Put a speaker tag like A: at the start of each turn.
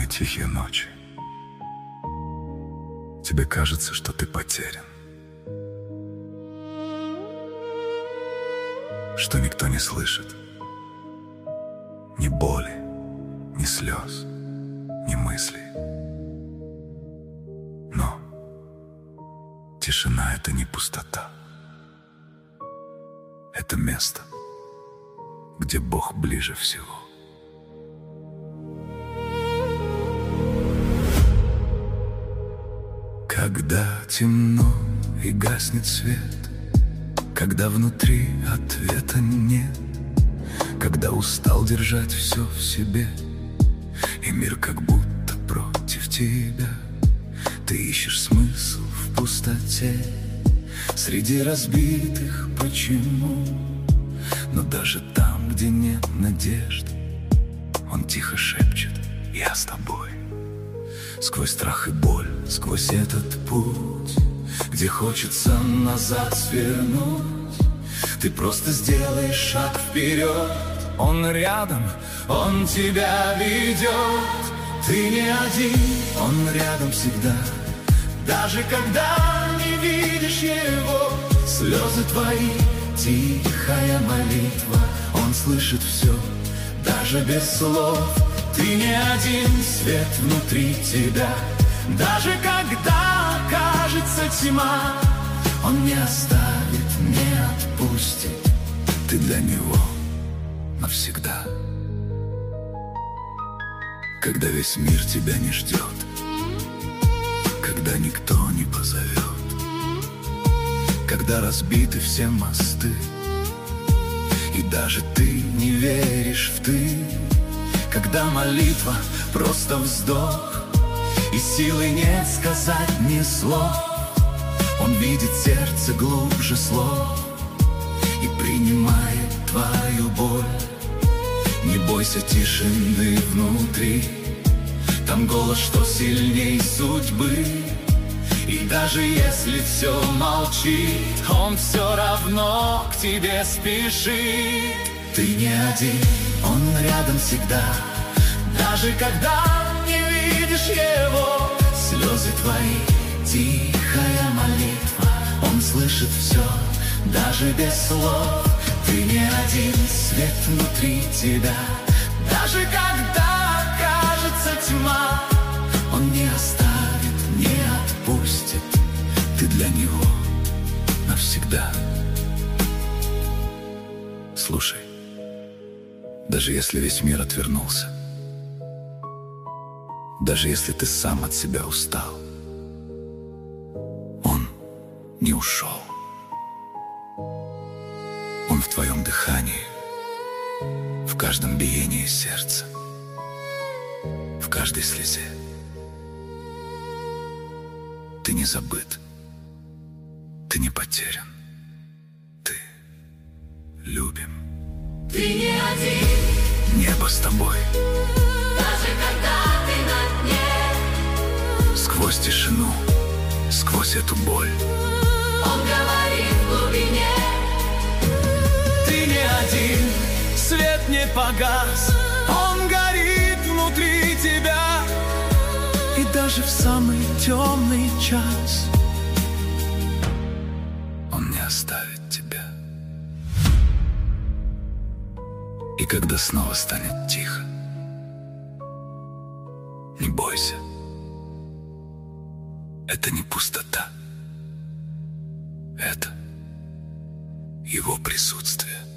A: самые тихие ночи тебе кажется, что ты потерян, что никто не слышит ни боли, ни слез, ни мыслей. Но тишина — это не пустота. Это место, где Бог ближе всего. Когда темно и гаснет свет, когда внутри ответа нет, когда устал держать все в себе, и мир как будто против тебя, ты ищешь смысл в пустоте, среди разбитых почему. Но даже там, где нет надежды, он тихо шепчет: я с тобой. Сквозь страх и боль, сквозь этот путь, где хочется назад свернуть, ты просто сделай шаг вперед. Он рядом, он тебя ведет. Ты не один, он рядом всегда. Даже когда не видишь его, слезы твои, тихая молитва. Он слышит все, даже без слов. Ты не один, свет внутри тебя. Даже когда кажется тьма, он не оставит, не отпустит. Ты для него навсегда. Когда весь мир тебя не ждет, когда никто не позовет, когда разбиты все мосты, и даже ты не веришь в ты, когда молитва просто вздох, и силы нет сказать ни слов, он видит сердце глубже слов и принимает твою боль. Не бойся тишины внутри, там голос, что сильней судьбы. И даже если все молчит, он все равно к тебе спешит. Ты не один, он рядом всегда. Даже когда не видишь его, слезы твои, тихая молитва. Он слышит все, даже без слов. Ты не один, свет внутри тебя. Даже когда кажется тьма, он не оставит, не отпустит. Ты для него навсегда. Слушай, даже если весь мир отвернулся, даже если ты сам от себя устал, он не ушел. Он в твоем дыхании, в каждом биении сердца, в каждой слезе. Ты не забыт, ты не потерян, ты любим.
B: Ты не один,
A: небо с тобой,
B: даже когда ты на дне.
A: сквозь тишину, сквозь эту боль.
B: Он говорит в глубине.
C: Ты не один, свет не погас, он горит внутри тебя. И даже в самый темный час
A: он не оставит тебя. И когда снова станет тихо, не бойся, это не пустота, это его присутствие.